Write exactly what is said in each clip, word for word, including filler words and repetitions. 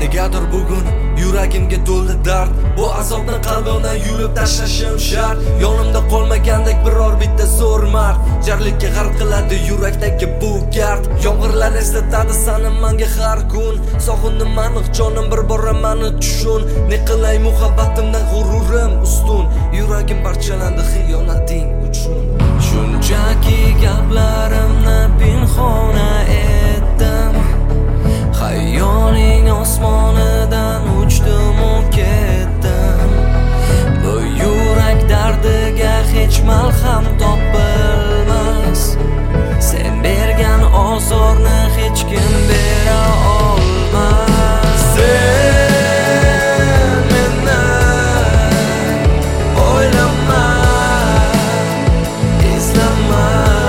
Negadir bugun yuragimga to'ldi dard. Bu azobni qalbimdan yulib tashlashim shart. Yonimda qolmagandek biror bitta zo'r mard. Jarlikka g'arq qiladi yurakdagi bu gard. Yomg'irlar eslatadi sani menga har kun. Sog'indim aniq jonim bir bora meni tushun. Ne qilay muhabbatimdan g'ururim ustun. Yuragim parchalandi xiyonating uchun. Shunchaki gaplarimni pinhona etdim. Xayoling osmonidan uchdim u ketdim. Bu yurak dardiga hech malham topilmas. Sen bergan ozorni hech kim bera olmas. Sen mendan o'ylama, izlama.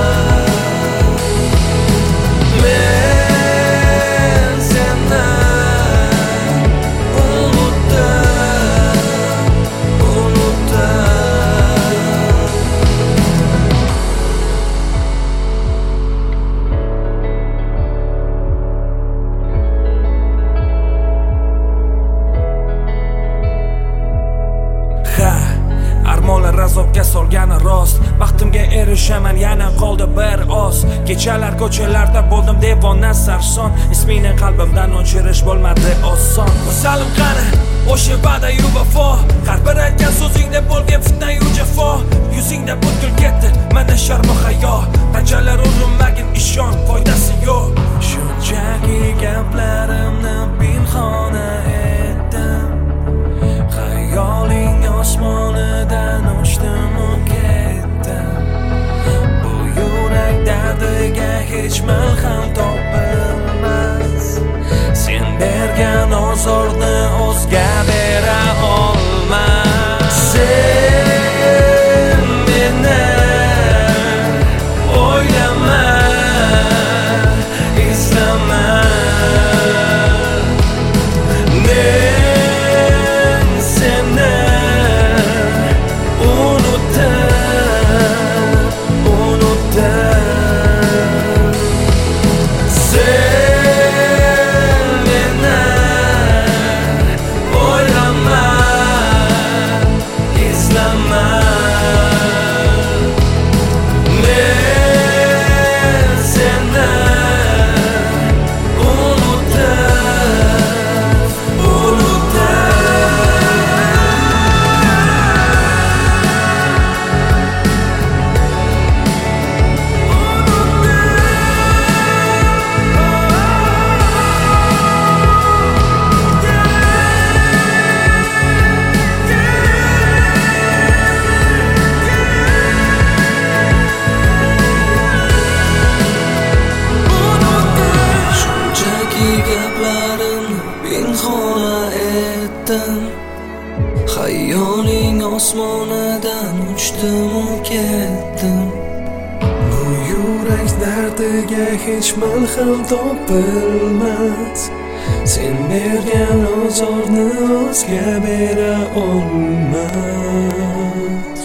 Armonlar azobga solgani rost. Baxtimga erishaman yana qoldi bir oz. Kechalar ko'chalarda bo'ldim devona sarson. Ismingni qalbimdan o'chirish bo'lmadi oson. Vasalim qani o'sha va'da yu vafo. Har bir aytgan so'zingda bo'lgan fitna yu jafo. Yuzingda butkul ketdi mana sharm hayo. Qanchalar urinmagin ishon foydasi yo'q. Shunchaki gaplarimni pinhona etdim. Xayoling osmonidan uchdim u ketdim. Bu yurak dardiga hech malham topilmas. Sen bergan ozorni o'zga bera olmas. Sen meni o'ylama, izlama. Xayoling osmonidan uchdim u ketdim. Bu yurak dardiga hech malham topilmas. Sen bergan ozorni o'zga bera olmas.